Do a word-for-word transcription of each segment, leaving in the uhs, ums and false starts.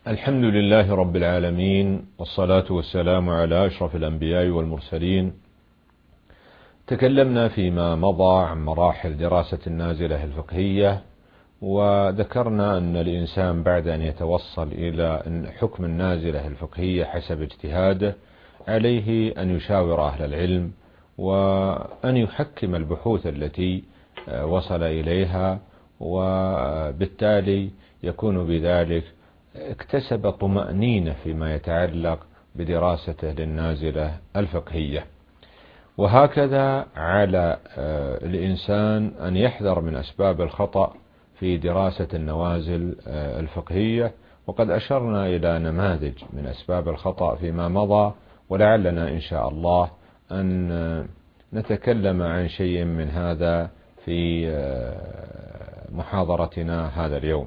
الحمد لله رب العالمين، والصلاة والسلام على أشرف الأنبياء والمرسلين. تكلمنا فيما مضى عن مراحل دراسة النازلة الفقهية، وذكرنا أن الإنسان بعد أن يتوصل إلى حكم النازلة الفقهية حسب اجتهاده عليه أن يشاور أهل العلم، وأن يحكم البحوث التي وصل إليها، وبالتالي يكون بذلك اكتسب طمأنينة فيما يتعلق بدراسته للنازلة الفقهية. وهكذا على الإنسان أن يحذر من أسباب الخطأ في دراسة النوازل الفقهية، وقد أشرنا إلى نماذج من أسباب الخطأ فيما مضى، ولعلنا إن شاء الله أن نتكلم عن شيء من هذا في محاضرتنا هذا اليوم.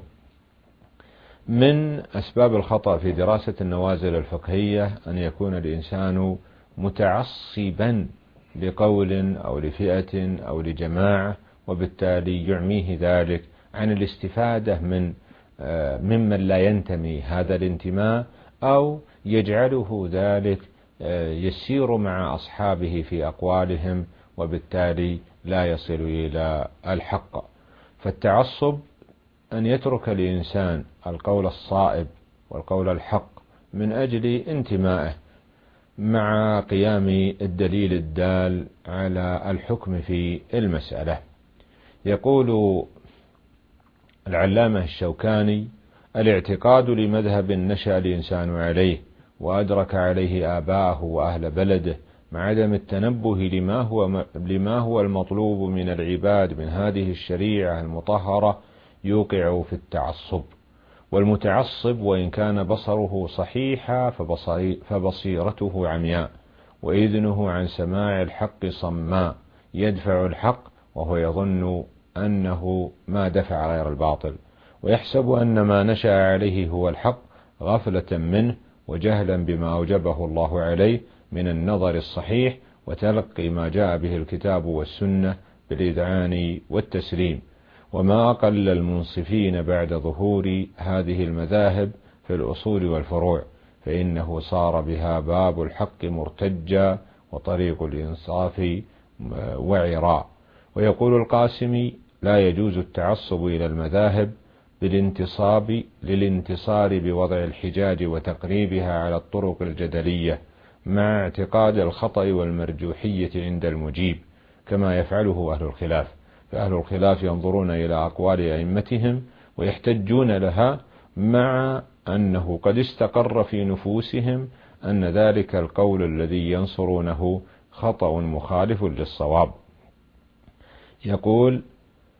من أسباب الخطأ في دراسة النوازل الفقهية أن يكون الإنسان متعصبا لقول أو لفئة أو لجماعة، وبالتالي يعميه ذلك عن الاستفادة من ممن لا ينتمي هذا الانتماء، أو يجعله ذلك يسير مع أصحابه في أقوالهم، وبالتالي لا يصل إلى الحق. فالتعصب أن يترك الإنسان القول الصائب والقول الحق من أجل انتمائه، مع قيام الدليل الدال على الحكم في المسألة. يقول العلامة الشوكاني: الاعتقاد لمذهب نشأ الإنسان عليه وأدرك عليه آباءه وأهل بلده، مع عدم التنبه لما هو, لما هو المطلوب من العباد من هذه الشريعة المطهرة، يوقع في التعصب. والمتعصب وإن كان بصره صحيحا فبصيرته عمياء، وإذنه عن سماع الحق صماء، يدفع الحق وهو يظن أنه ما دفع غير الباطل، ويحسب أن ما نشأ عليه هو الحق غفلة منه وجهلا بما أوجبه الله عليه من النظر الصحيح وتلقي ما جاء به الكتاب والسنة بالإذعان والتسليم. وما أقل المنصفين بعد ظهور هذه المذاهب في الأصول والفروع، فإنه صار بها باب الحق مرتجا وطريق الإنصاف وعراء. ويقول القاسمي: لا يجوز التعصب إلى المذاهب بالانتصاب للانتصار بوضع الحجاج وتقريبها على الطرق الجدلية، مع اعتقاد الخطأ والمرجوحية عند المجيب، كما يفعله أهل الخلاف. فأهل الخلاف ينظرون إلى أقوال أئمتهم ويحتجون لها، مع أنه قد استقر في نفوسهم أن ذلك القول الذي ينصرونه خطأ مخالف للصواب. يقول: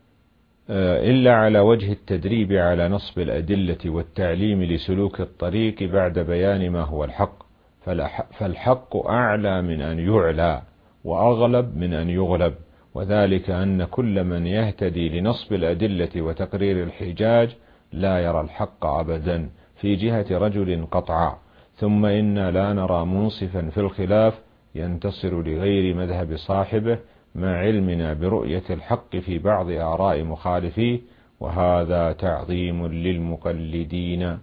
إلا على وجه التدريب على نصب الأدلة والتعليم لسلوك الطريق بعد بيان ما هو الحق، فالحق أعلى من أن يعلى وأغلب من أن يغلب، وذلك أن كل من يهتدي لنصب الأدلة وتقرير الحجاج لا يرى الحق أبدا في جهة رجل قطعا. ثم إنا لا نرى منصفا في الخلاف ينتصر لغير مذهب صاحبه، مع علمنا برؤية الحق في بعض آراء مخالفيه، وهذا تعظيم للمقلدين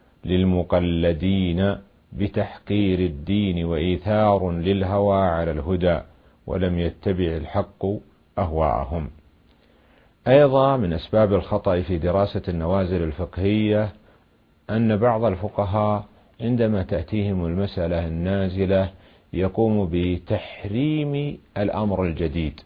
للمقلدين بتحقير الدين وإيثار للهوى على الهدى، ولم يتبع الحق أهواءهم. أيضا من أسباب الخطأ في دراسة النوازل الفقهية أن بعض الفقهاء عندما تأتيهم المسألة النازلة يقوم بتحريم الأمر الجديد،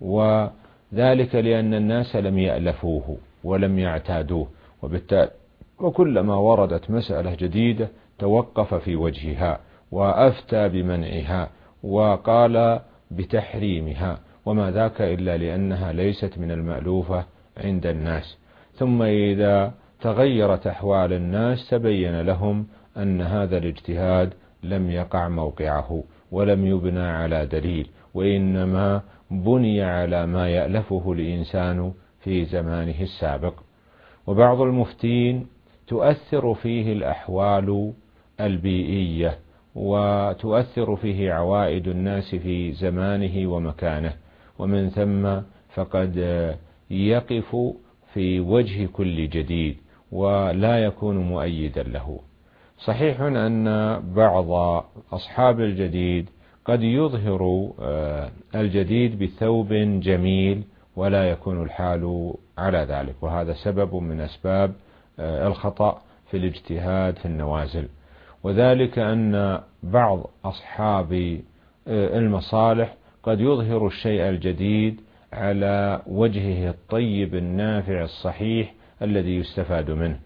وذلك لأن الناس لم يألفوه ولم يعتادوه، وبالتالي وكلما وردت مسألة جديدة توقف في وجهها وأفتى بمنعها وقال بتحريمها، وما ذاك إلا لأنها ليست من المألوفة عند الناس. ثم إذا تغيرت أحوال الناس تبين لهم أن هذا الاجتهاد لم يقع موقعه ولم يبنى على دليل، وإنما بني على ما يألفه الإنسان في زمانه السابق. وبعض المفتين تؤثر فيه الأحوال البيئية، وتؤثر فيه عوائد الناس في زمانه ومكانه، ومن ثم فقد يقف في وجه كل جديد، ولا يكون مؤيدا له. صحيح أن بعض أصحاب الجديد قد يظهر الجديد بثوب جميل ولا يكون الحال على ذلك، وهذا سبب من أسباب الخطأ في الاجتهاد في النوازل. وذلك أن بعض أصحاب المصالح قد يظهر الشيء الجديد على وجهه الطيب النافع الصحيح الذي يستفاد منه،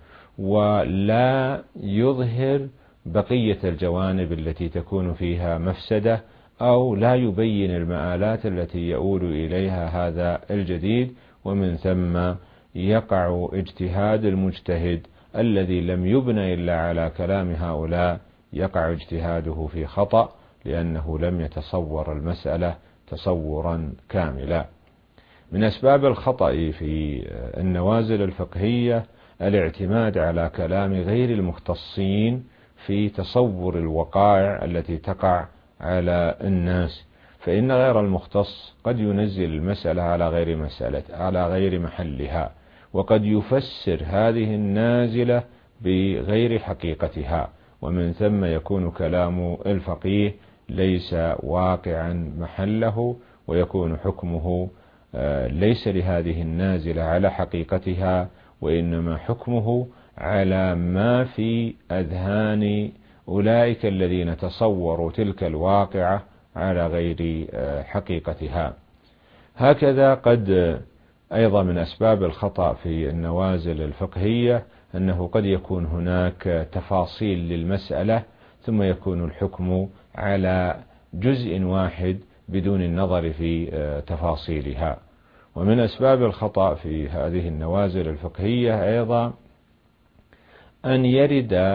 ولا يظهر بقية الجوانب التي تكون فيها مفسدة، أو لا يبين المآلات التي يؤول إليها هذا الجديد، ومن ثم يقع اجتهاد المجتهد الذي لم يبنى إلا على كلام هؤلاء، يقع اجتهاده في خطأ لأنه لم يتصور المسألة تصورا كاملا. من أسباب الخطأ في النوازل الفقهية الاعتماد على كلام غير المختصين في تصور الوقائع التي تقع على الناس، فإن غير المختص قد ينزل المسألة على غير مسألة على غير محلها، وقد يفسر هذه النازلة بغير حقيقتها، ومن ثم يكون كلام الفقيه ليس واقعا محله، ويكون حكمه ليس لهذه النازلة على حقيقتها، وإنما حكمه على ما في أذهان أولئك الذين تصوروا تلك الواقعة على غير حقيقتها. هكذا قد أيضا من أسباب الخطأ في النوازل الفقهية أنه قد يكون هناك تفاصيل للمسألة ثم يكون الحكم على جزء واحد بدون النظر في تفاصيلها. ومن أسباب الخطأ في هذه النوازل الفقهية أيضا أن يرد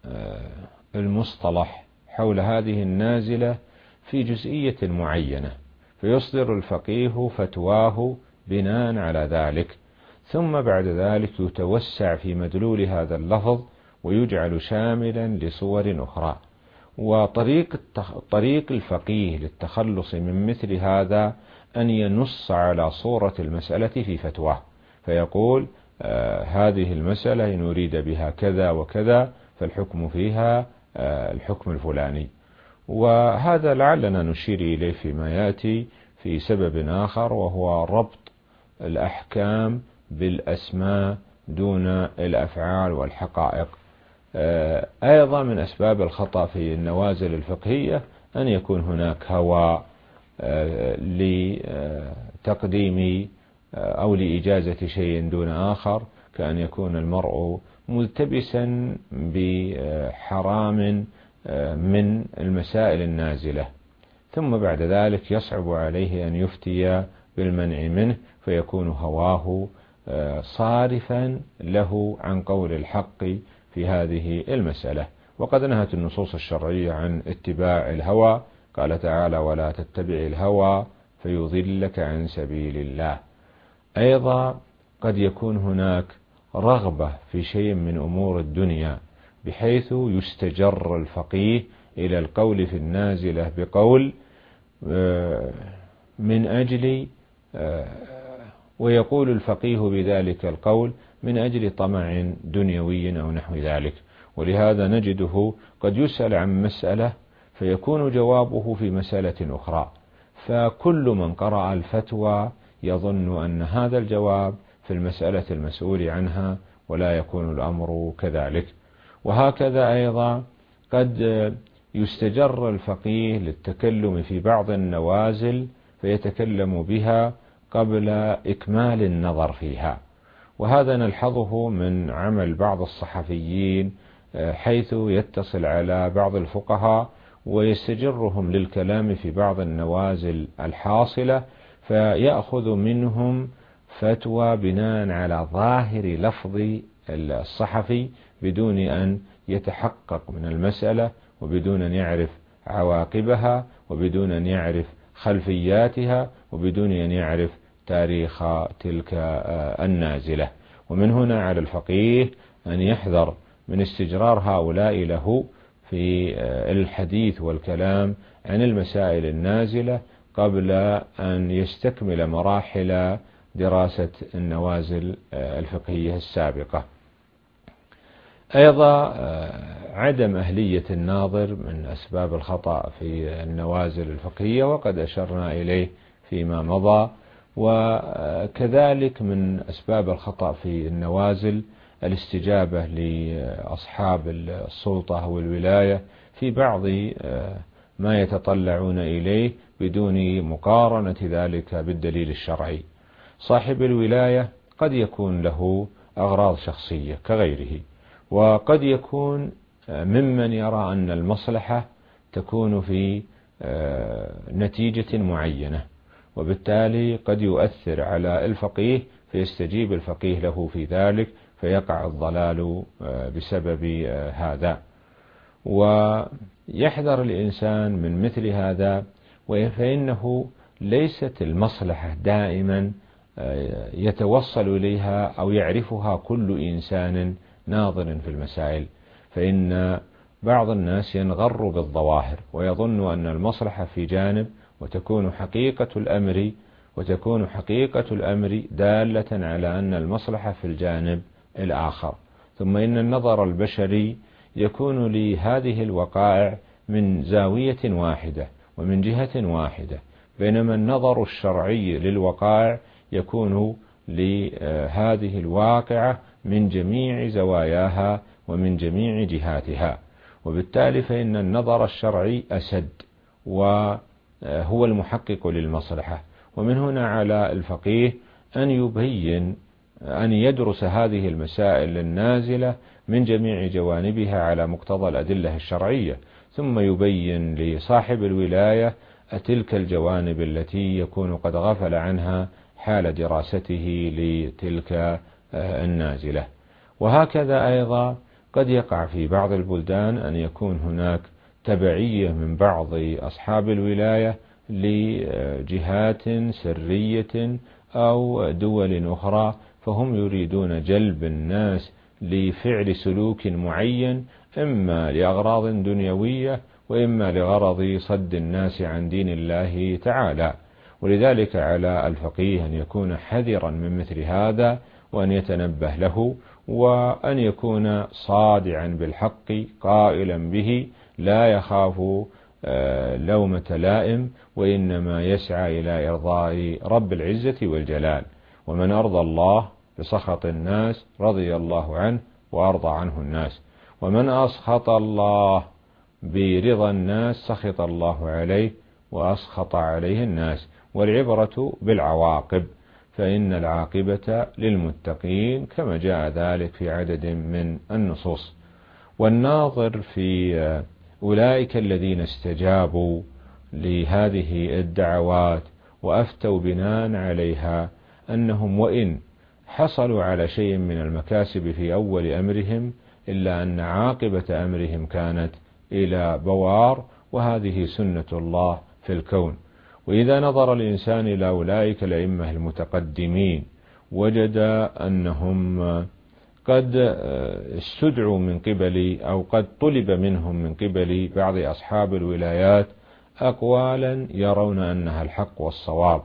المصطلح حول هذه النازلة في جزئية معينة، فيصدر الفقيه فتواه بناء على ذلك، ثم بعد ذلك يتوسع في مدلول هذا اللفظ ويجعل شاملا لصور أخرى. وطريق طريق الفقيه للتخلص من مثل هذا أن ينص على صورة المسألة في فتواه، فيقول آه هذه المسألة إن أريد بها كذا وكذا فالحكم فيها آه الحكم الفلاني. وهذا لعلنا نشير إليه فيما يأتي في سبب آخر، وهو ربط الأحكام بالأسماء دون الأفعال والحقائق. آه أيضا من أسباب الخطأ في النوازل الفقهية أن يكون هناك هوى آه لتقديم آه أو لإجازة شيء دون آخر، كأن يكون المرء ملتبسا بحرام من المسائل النازلة، ثم بعد ذلك يصعب عليه أن يفتي بالمنع منه، فيكون هواه صارفا له عن قول الحق في هذه المسألة. وقد نهت النصوص الشرعية عن اتباع الهوى، قال تعالى: ولا تتبع الهوى فيضلك عن سبيل الله. أيضا قد يكون هناك رغبة في شيء من أمور الدنيا، بحيث يستجر الفقيه إلى القول في النازلة بقول من أجل ويقول الفقيه بذلك القول من أجل طمع دنيوي أو نحو ذلك. ولهذا نجده قد يسأل عن مسألة فيكون جوابه في مسألة أخرى، فكل من قرأ الفتوى يظن أن هذا الجواب في المسألة المسؤول عنها، ولا يكون الأمر كذلك. وهكذا أيضا قد يستجر الفقيه للتكلم في بعض النوازل فيتكلم بها قبل إكمال النظر فيها، وهذا نلحظه من عمل بعض الصحفيين، حيث يتصل على بعض الفقهاء ويستجرهم للكلام في بعض النوازل الحاصلة، فيأخذ منهم فتوى بناء على ظاهر لفظ الصحفي بدون أن يتحقق من المسألة، وبدون أن يعرف عواقبها، وبدون أن يعرف خلفياتها، وبدون أن يعرف تاريخ تلك النازلة. ومن هنا على الفقيه أن يحذر من استجرار هؤلاء له في الحديث والكلام عن المسائل النازلة قبل أن يستكمل مراحل دراسة النوازل الفقهية السابقة. أيضا عدم أهلية الناظر من أسباب الخطأ في النوازل الفقهية، وقد أشرنا إليه فيما مضى. وكذلك من أسباب الخطأ في النوازل الاستجابة لأصحاب السلطة والولاية في بعض ما يتطلعون إليه بدون مقارنة ذلك بالدليل الشرعي. صاحب الولاية قد يكون له أغراض شخصية كغيره، وقد يكون ممن يرى أن المصلحة تكون في نتيجة معينة، وبالتالي قد يؤثر على الفقيه فيستجيب الفقيه له في ذلك، فيقع الضلال بسبب هذا. ويحذر الإنسان من مثل هذا، فإنه ليست المصلحة دائما يتوصل إليها أو يعرفها كل إنسان ناظر في المسائل، فإن بعض الناس ينغر بالظواهر ويظن أن المصلحة في جانب، وتكون حقيقة الأمر وتكون حقيقة الأمر دالة على أن المصلحة في الجانب الآخر. ثم إن النظر البشري يكون لهذه الوقائع من زاوية واحدة ومن جهة واحدة، بينما النظر الشرعي للوقائع يكون لهذه الواقعة من جميع زواياها ومن جميع جهاتها، وبالتالي فإن النظر الشرعي أسد وهو المحقق للمصلحة. ومن هنا على الفقيه أن يبين أن يدرس هذه المسائل النازلة من جميع جوانبها على مقتضى الأدلة الشرعية، ثم يبين لصاحب الولاية تلك الجوانب التي يكون قد غفل عنها حال دراسته لتلك النازلة. وهكذا أيضا قد يقع في بعض البلدان أن يكون هناك تبعية من بعض أصحاب الولاية لجهات سرية أو دول أخرى، فهم يريدون جلب الناس لفعل سلوك معين، إما لأغراض دنيوية وإما لغرض صد الناس عن دين الله تعالى. ولذلك على الفقيه أن يكون حذرا من مثل هذا، وأن يتنبه له، وأن يكون صادعا بالحق قائلا به، لا يخاف لومة لائم، وإنما يسعى إلى إرضاء رب العزة والجلال. ومن أرضى الله بسخط الناس رضي الله عنه وأرضى عنه الناس، ومن أسخط الله برضا الناس سخط الله عليه وأسخط عليه الناس. والعبرة بالعواقب، فإن العاقبة للمتقين كما جاء ذلك في عدد من النصوص. والناظر في أولئك الذين استجابوا لهذه الدعوات وأفتوا بناء عليها أنهم وإن حصلوا على شيء من المكاسب في أول أمرهم، إلا أن عاقبة أمرهم كانت إلى بوار، وهذه سنة الله في الكون. وإذا نظر الإنسان إلى أولئك الأئمة المتقدمين وجد أنهم قد استدعوا من قبل أو قد طلب منهم من قبل بعض أصحاب الولايات أقوالا يرون أنها الحق والصواب،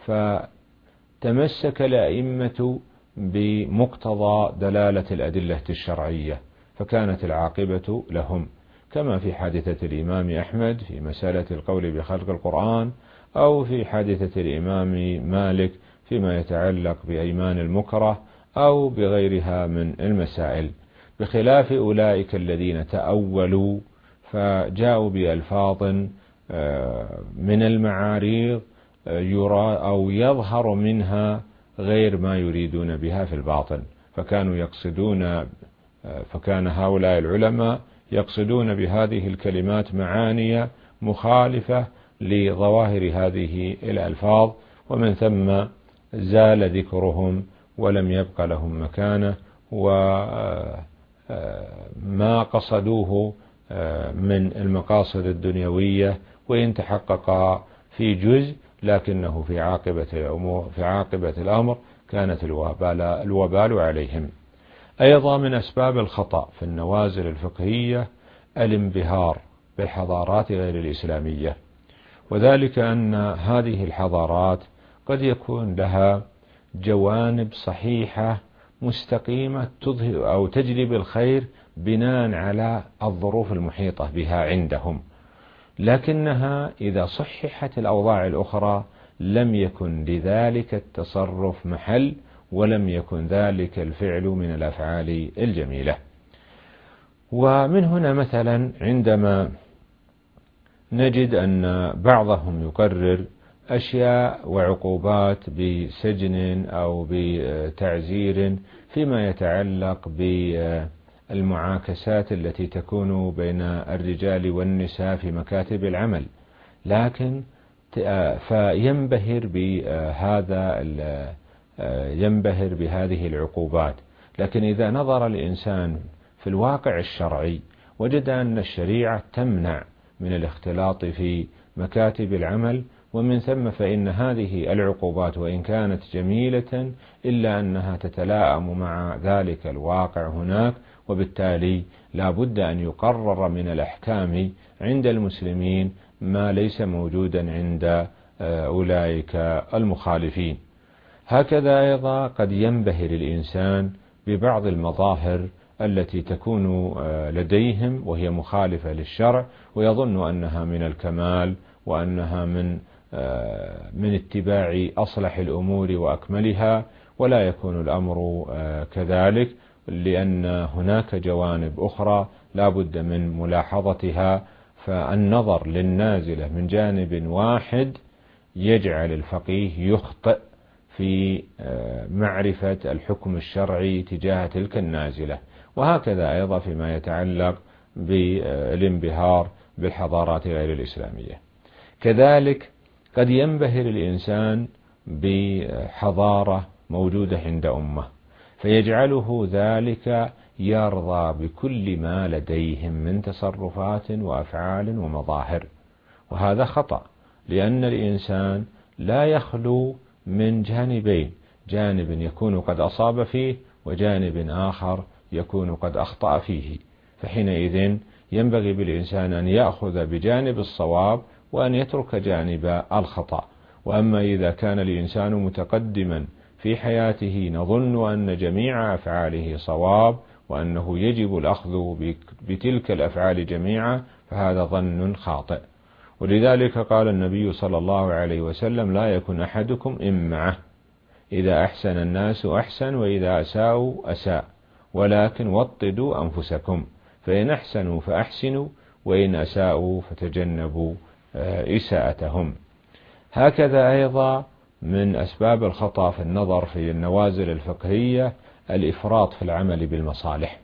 فتمسك الأئمة بمقتضى دلالة الأدلة الشرعية، فكانت العاقبة لهم، كما في حادثة الإمام أحمد في مسألة القول بخلق القرآن، أو في حادثة الإمام مالك فيما يتعلق بأيمان المكره، أو بغيرها من المسائل، بخلاف أولئك الذين تأولوا فجاءوا بألفاظ من المعاريض يرى أو يظهر منها غير ما يريدون بها في الباطن، فكانوا يقصدون فكان هؤلاء العلماء يقصدون بهذه الكلمات معاني مخالفة لظواهر هذه الألفاظ، ومن ثم زال ذكرهم ولم يبق لهم مكانه، وما قصدوه من المقاصد الدنيوية وإن تحقق في جزء، لكنه في عاقبة الأمور في عاقبة الأمر كانت الوبال, الوبال عليهم. أيضا من أسباب الخطأ في النوازل الفقهية الانبهار بالحضارات غير الإسلامية، وذلك أن هذه الحضارات قد يكون لها جوانب صحيحة مستقيمة تظهر أو تجلب الخير بناء على الظروف المحيطة بها عندهم، لكنها إذا صححت الأوضاع الأخرى لم يكن لذلك التصرف محل، ولم يكن ذلك الفعل من الأفعال الجميلة. ومن هنا مثلا عندما نجد أن بعضهم يقرر أشياء وعقوبات بسجن أو بتعزير فيما يتعلق بالمعاكسات التي تكون بين الرجال والنساء في مكاتب العمل، لكن فينبهر بهذا ينبهر بهذه العقوبات. لكن إذا نظر الإنسان في الواقع الشرعي وجد أن الشريعة تمنع من الاختلاط في مكاتب العمل، ومن ثم فإن هذه العقوبات وإن كانت جميلة إلا أنها تتلائم مع ذلك الواقع هناك، وبالتالي لا بد أن يقرر من الأحكام عند المسلمين ما ليس موجودا عند أولئك المخالفين. هكذا أيضا قد ينبهر الإنسان ببعض المظاهر التي تكون لديهم وهي مخالفة للشرع، ويظن أنها من الكمال وأنها من من اتباع أصلح الأمور وأكملها، ولا يكون الأمر كذلك، لأن هناك جوانب أخرى لا بد من ملاحظتها. فالنظر للنازلة من جانب واحد يجعل الفقيه يخطئ في معرفة الحكم الشرعي تجاه تلك النازلة. وهكذا أيضا فيما يتعلق بالانبهار بالحضارات غير الإسلامية. كذلك قد ينبهر الإنسان بحضارة موجودة عند أمة فيجعله ذلك يرضى بكل ما لديهم من تصرفات وأفعال ومظاهر، وهذا خطأ، لأن الإنسان لا يخلو من جانبين، جانب يكون قد أصاب فيه وجانب آخر يكون قد أخطأ فيه، فحينئذ ينبغي بالإنسان أن يأخذ بجانب الصواب وأن يترك جانب الخطأ. وأما إذا كان الإنسان متقدما في حياته نظن أن جميع أفعاله صواب وأنه يجب الأخذ بتلك الأفعال جميعا، فهذا ظن خاطئ. ولذلك قال النبي صلى الله عليه وسلم: لا يكن أحدكم إمعة، إذا أحسن الناس أحسن وإذا أساءوا أساء، ولكن وطدوا أنفسكم، فإن أحسنوا فأحسنوا وإن أساءوا فتجنبوا إساءتهم. هكذا أيضا من أسباب الخطأ في النظر في النوازل الفقهية الإفراط في العمل بالمصالح،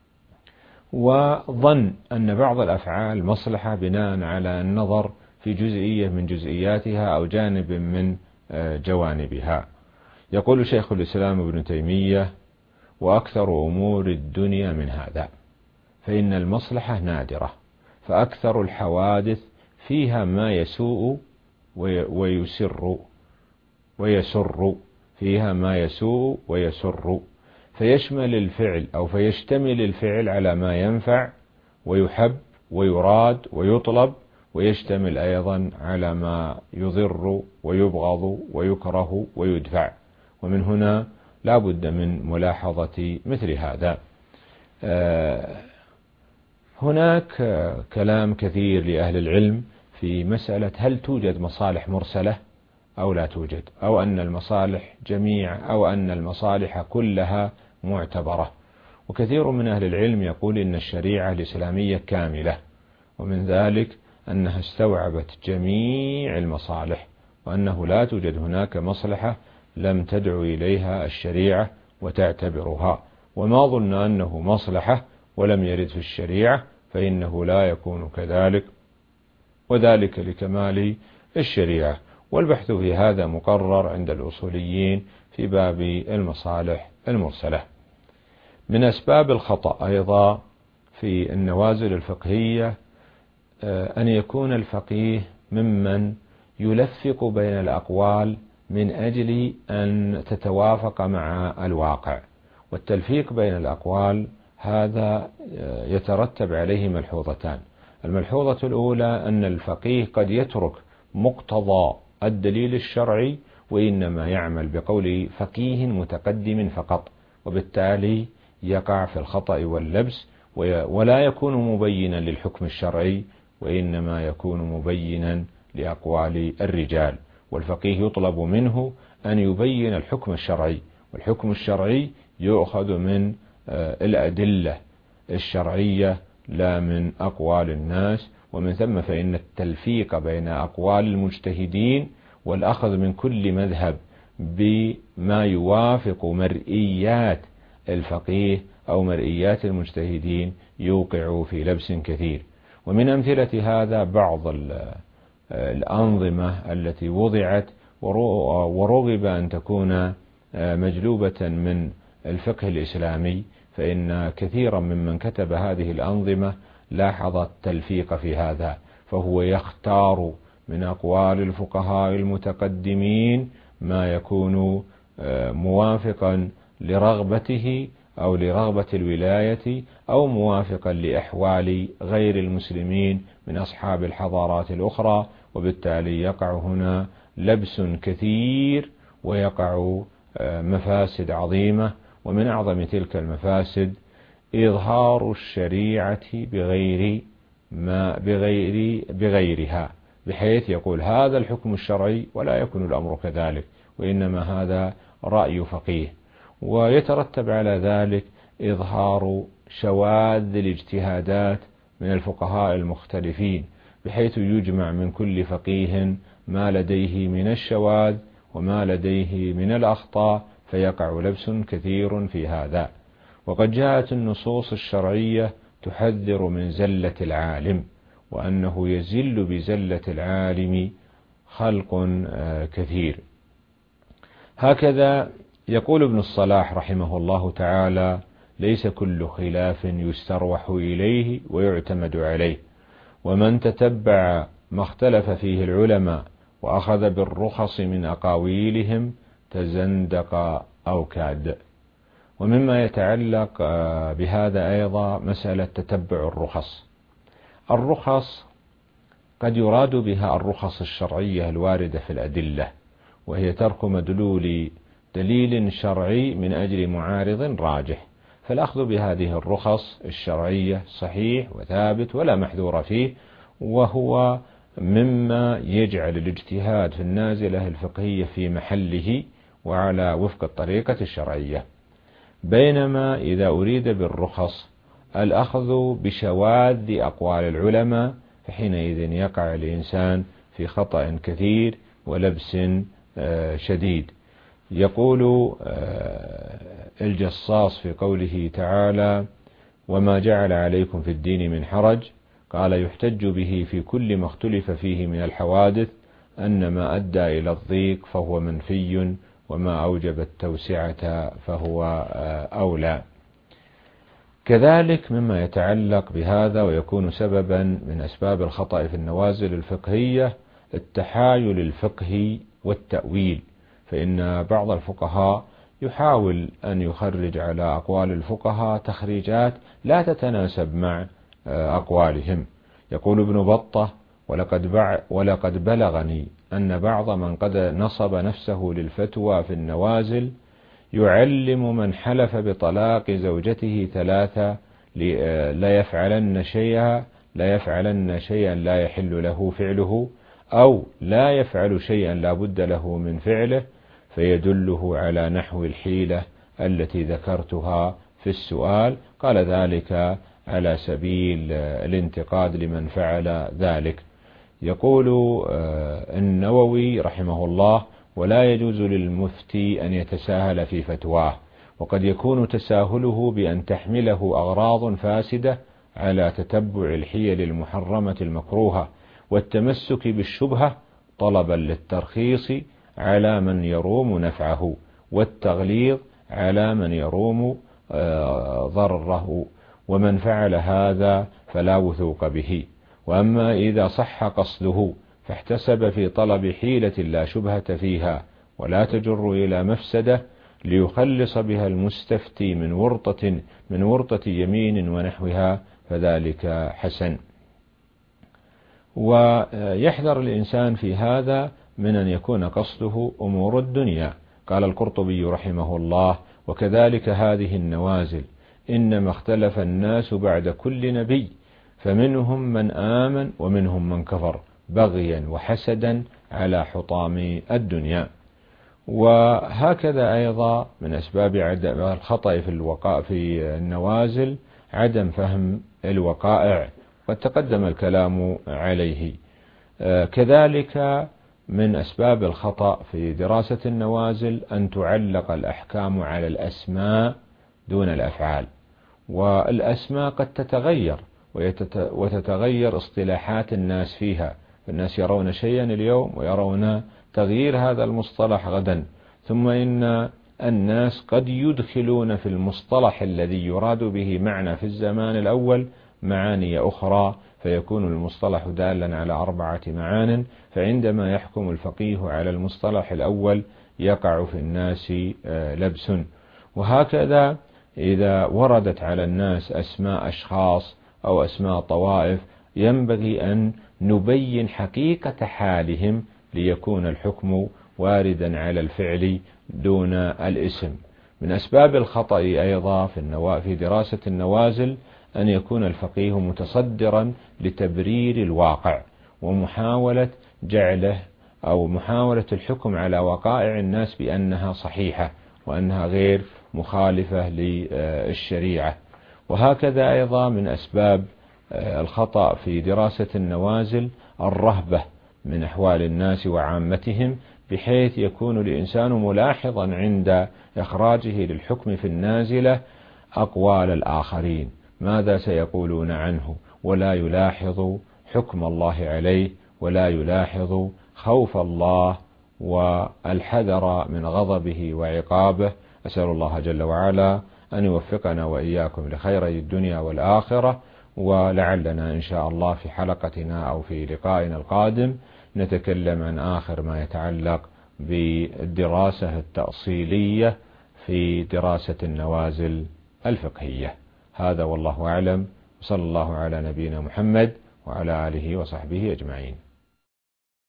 وظن أن بعض الأفعال مصلحة بناء على النظر في جزئية من جزئياتها أو جانب من جوانبها. يقول شيخ الإسلام ابن تيمية: وأكثر أمور الدنيا من هذا، فإن المصلحة نادرة، فأكثر الحوادث فيها ما يسوء ويسر ويسر فيها ما يسوء ويسر، فيشمل الفعل أو فيشتمل الفعل على ما ينفع ويحب ويراد ويطلب، ويشتمل أيضا على ما يضر ويبغض ويكره ويدفع. ومن هنا لا بد من ملاحظة مثل هذا. هناك كلام كثير لأهل العلم في مسألة هل توجد مصالح مرسلة أو لا توجد، أو أن المصالح جميع أو أن المصالح كلها معتبرة. وكثير من أهل العلم يقول إن الشريعة الإسلامية كاملة، ومن ذلك أنها استوعبت جميع المصالح، وأنه لا توجد هناك مصلحة لم تدعو إليها الشريعة وتعتبرها، وما ظن أنه مصلحة ولم يرد في الشريعة فإنه لا يكون كذلك، وذلك لكمال الشريعة. والبحث في هذا مقرر عند الأصوليين في باب المصالح المرسلة. من أسباب الخطأ أيضا في النوازل الفقهية أن يكون الفقيه ممن يلفق بين الأقوال من أجل أن تتوافق مع الواقع، والتلفيق بين الأقوال هذا يترتب عليه ملحوظتان. الملحوظة الأولى أن الفقيه قد يترك مقتضى الدليل الشرعي وإنما يعمل بقول فقيه متقدم فقط، وبالتالي يقع في الخطأ واللبس، ولا يكون مبينا للحكم الشرعي، وإنما يكون مبينا لأقوال الرجال. والفقيه يطلب منه أن يبين الحكم الشرعي، والحكم الشرعي يؤخذ من الأدلة الشرعية لا من أقوال الناس. ومن ثم فإن التلفيق بين أقوال المجتهدين والأخذ من كل مذهب بما يوافق مرئيات الفقيه أو مرئيات المجتهدين يوقع في لبس كثير. ومن أمثلة هذا بعض الأنظمة التي وضعت ورغب أن تكون مجلوبة من الفقه الإسلامي، فإن كثيرا ممن كتب هذه الأنظمة لاحظ التلفيق في هذا، فهو يختار من أقوال الفقهاء المتقدمين ما يكون موافقا لرغبته أو لرغبة الولاية أو موافقا لأحوال غير المسلمين من أصحاب الحضارات الأخرى، وبالتالي يقع هنا لبس كثير ويقع مفاسد عظيمة. ومن أعظم تلك المفاسد إظهار الشريعة بغير ما بغير بغيرها، بحيث يقول هذا الحكم الشرعي ولا يكون الأمر كذلك، وإنما هذا رأي فقيه، ويترتب على ذلك إظهار شواذ الاجتهادات من الفقهاء المختلفين، بحيث يجمع من كل فقيه ما لديه من الشواذ وما لديه من الأخطاء، فيقع لبس كثير في هذا. وقد جاءت النصوص الشرعية تحذر من زلة العالم، وأنه يزل بزلة العالم خلق كثير. هكذا يقول ابن الصلاح رحمه الله تعالى: ليس كل خلاف يستروح إليه ويعتمد عليه، ومن تتبع ما اختلف فيه العلماء وأخذ بالرخص من أقاويلهم تزندق أو كاد. ومما يتعلق بهذا أيضا مسألة تتبع الرخص. الرخص قد يراد بها الرخص الشرعية الواردة في الأدلة، وهي ترك مدلول دليل شرعي من أجل معارض راجح، فالأخذ بهذه الرخص الشرعية صحيح وثابت ولا محذور فيه، وهو مما يجعل الاجتهاد في النازلة الفقهية في محله وعلى وفق الطريقة الشرعية. بينما إذا أريد بالرخص الأخذ بشواذ أقوال العلماء، فحينئذ يقع الإنسان في خطأ كثير ولبس شديد. يقول الجصاص في قوله تعالى: وما جعل عليكم في الدين من حرج، قال: يحتج به في كل ما اختلف فيه من الحوادث أن ما أدى إلى الضيق فهو منفي، وما أوجب التوسعة فهو أولى. كذلك مما يتعلق بهذا ويكون سببا من أسباب الخطأ في النوازل الفقهية التحايل الفقهي والتأويل، فإن بعض الفقهاء يحاول أن يخرج على أقوال الفقهاء تخريجات لا تتناسب مع أقوالهم. يقول ابن بطة: ولقد, بع ولقد بلغني أن بعض من قد نصب نفسه للفتوى في النوازل يعلم من حلف بطلاق زوجته ثلاثة لا يفعلن شيئا لا يفعلن شيئا لا يحل له فعله، أو لا يفعل شيئا لا بد له من فعله، فيدله على نحو الحيلة التي ذكرتها في السؤال. قال ذلك على سبيل الانتقاد لمن فعل ذلك. يقول النووي رحمه الله: ولا يجوز للمفتي أن يتساهل في فتواه، وقد يكون تساهله بأن تحمله أغراض فاسدة على تتبع الحيل المحرمة المكروهة، والتمسك بالشبهة طلبا للترخيص على من يروم نفعه، والتغليظ على من يروم ضرره، ومن فعل هذا فلا وثوق به. وأما إذا صح قصده فاحتسب في طلب حيلة لا شبهة فيها ولا تجر إلى مفسدة ليخلص بها المستفتي من ورطة من ورطة يمين ونحوها، فذلك حسن. ويحذر الإنسان في هذا من أن يكون قصده أمور الدنيا. قال القرطبي رحمه الله: وكذلك هذه النوازل إنما اختلف الناس بعد كل نبي، فمنهم من آمن ومنهم من كفر بغيا وحسدا على حطام الدنيا. وهكذا أيضا من أسباب عدم الخطأ في الوقائع في النوازل عدم فهم الوقائع، قد تقدم الكلام عليه. كذلك من أسباب الخطأ في دراسة النوازل أن تعلق الأحكام على الأسماء دون الأفعال، والأسماء قد تتغير وتتغير اصطلاحات الناس فيها، الناس يرون شيئا اليوم ويرون تغيير هذا المصطلح غدا، ثم إن الناس قد يدخلون في المصطلح الذي يراد به معنى في الزمان الأول معاني أخرى، فيكون المصطلح دالا على أربعة معان، فعندما يحكم الفقيه على المصطلح الأول يقع في الناس لبس. وهكذا إذا وردت على الناس أسماء أشخاص أو أسماء طوائف ينبغي أن نبين حقيقة حالهم ليكون الحكم واردا على الفعل دون الاسم. من أسباب الخطأ أيضا في, في دراسة النوازل أن يكون الفقيه متصدرا لتبرير الواقع ومحاولة جعله أو محاولة الحكم على وقائع الناس بأنها صحيحة وأنها غير مخالفة للشريعة. وهكذا أيضا من أسباب الخطأ في دراسة النوازل الرهبة من أحوال الناس وعامتهم، بحيث يكون الإنسان ملاحظا عند إخراجه للحكم في النازلة أقوال الآخرين ماذا سيقولون عنه، ولا يلاحظ حكم الله عليه، ولا يلاحظ خوف الله والحذر من غضبه وعقابه. أسأل الله جل وعلا أن يوفقنا وإياكم لخيري الدنيا والآخرة، ولعلنا إن شاء الله في حلقتنا أو في لقائنا القادم نتكلم عن آخر ما يتعلق بالدراسة التأصيلية في دراسة النوازل الفقهية. هذا والله أعلم، صلى الله على نبينا محمد وعلى آله وصحبه أجمعين.